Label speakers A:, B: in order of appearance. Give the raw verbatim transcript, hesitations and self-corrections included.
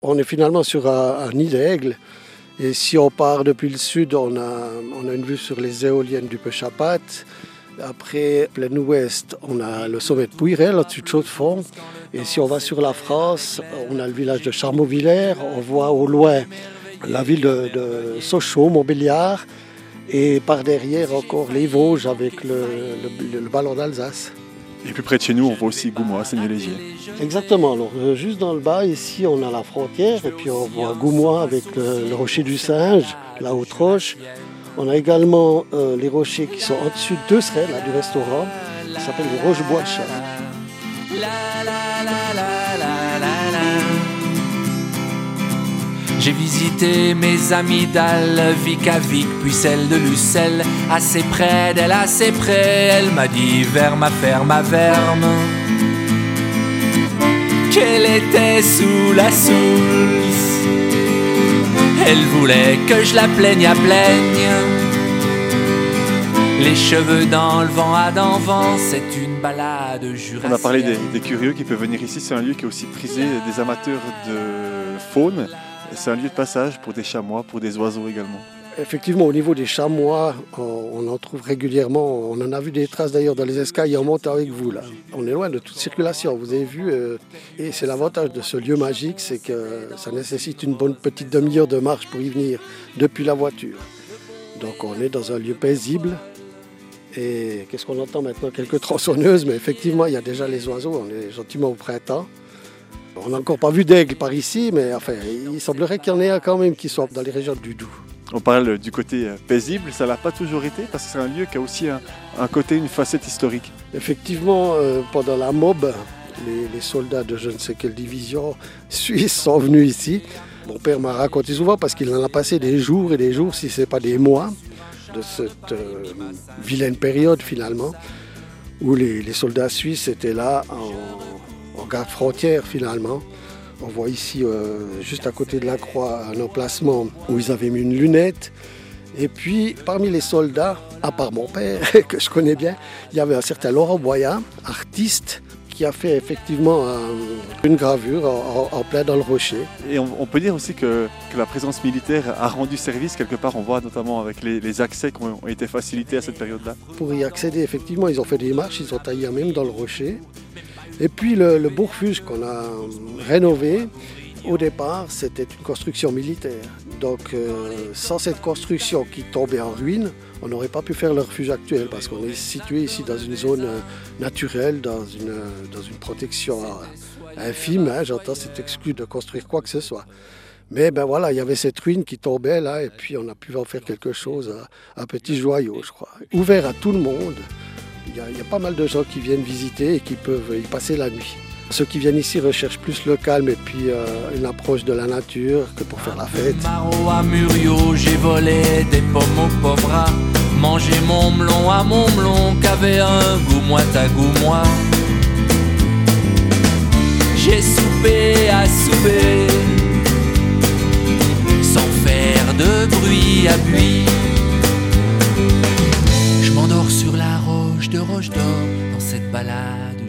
A: On est finalement sur un, un nid d'aigle. Et si on part depuis le sud, on a, on a une vue sur les éoliennes du Pêchapat. Après, plein ouest, on a le sommet de Pouyrel, au-dessus de Chaux-de-Fonds. Et si on va sur la France, on a le village de Charmeuvillers. On voit au loin la ville de, de Sochaux, Montbéliard. Et par derrière, encore les Vosges avec le, le, le ballon d'Alsace.
B: Et plus près de chez nous, on voit aussi Goumois, Seigney-Légier.
A: Exactement. Alors, juste dans le bas, ici, on a la frontière. Et puis, on voit Goumois avec le, le rocher du Singe, la haute roche. On a également euh, les rochers qui sont au-dessus de Serres, là, du restaurant. Ça s'appelle les roches Bois-Chat.
C: J'ai visité mes amies d'Alvic à Vic, puis celle de Lucelle, assez près d'elle, assez près. Elle m'a dit vers ma ferme à Verme qu'elle était sous la Soulce. Elle voulait que je la plaigne à plaigne. Les cheveux dans le vent à d'envant, c'est une balade jurassienne.
B: On a parlé des, des curieux qui peuvent venir ici. C'est un lieu qui est aussi prisé des amateurs de faune. C'est un lieu de passage pour des chamois, pour des oiseaux également.
A: Effectivement, au niveau des chamois, on en trouve régulièrement. On en a vu des traces d'ailleurs dans les escaliers en montant avec vous. Là. On est loin de toute circulation, vous avez vu. Euh, et c'est l'avantage de ce lieu magique, c'est que ça nécessite une bonne petite demi-heure de marche pour y venir depuis la voiture. Donc on est dans un lieu paisible. Et qu'est-ce qu'on entend maintenant? Quelques tronçonneuses, mais effectivement, il y a déjà les oiseaux. On est gentiment au printemps. On n'a encore pas vu d'aigle par ici, mais enfin, il semblerait qu'il y en ait un quand même qui soit dans les régions du Doubs.
B: On parle du côté paisible, ça ne l'a pas toujours été, parce que c'est un lieu qui a aussi un, un côté, une facette historique.
A: Effectivement, euh, pendant la mob, les, les soldats de je ne sais quelle division suisse sont venus ici. Mon père m'a raconté souvent, parce qu'il en a passé des jours et des jours, si ce n'est pas des mois, de cette euh, vilaine période finalement, où les, les soldats suisses étaient là en, en garde frontière finalement. On voit ici, euh, juste à côté de la croix, un emplacement où ils avaient mis une lunette. Et puis, parmi les soldats, à part mon père, que je connais bien, il y avait un certain Laurent Boyan, artiste, qui a fait effectivement un, une gravure en, en, en plein dans le rocher.
B: Et on, on peut dire aussi que, que la présence militaire a rendu service quelque part. On voit notamment avec les, les accès qui ont été facilités à cette période-là.
A: Pour y accéder, effectivement, ils ont fait des marches, ils ont taillé même dans le rocher. Et puis le, le bourg-fuge qu'on a rénové, au départ, c'était une construction militaire. Donc euh, sans cette construction qui tombait en ruine, on n'aurait pas pu faire le refuge actuel parce qu'on est situé ici dans une zone euh, naturelle, dans une, euh, dans une protection euh, infime. Hein, j'entends, c'est exclu de construire quoi que ce soit. Mais ben voilà, il y avait cette ruine qui tombait là et puis on a pu en faire quelque chose, un, un petit joyau, je crois. Ouvert à tout le monde. Il y, a, il y a pas mal de gens qui viennent visiter et qui peuvent y passer la nuit. Ceux qui viennent ici recherchent plus le calme et puis euh, une approche de la nature que pour faire la fête.
C: Maro à Muriot, j'ai volé des pommes au pauvres, mangé mon melon à mon melon, qu'avait un goût moi ta goût moi. J'ai soupé à souper, sans faire de bruit à buis. Je m'endors sur la roche de Roche d'Or dans cette balade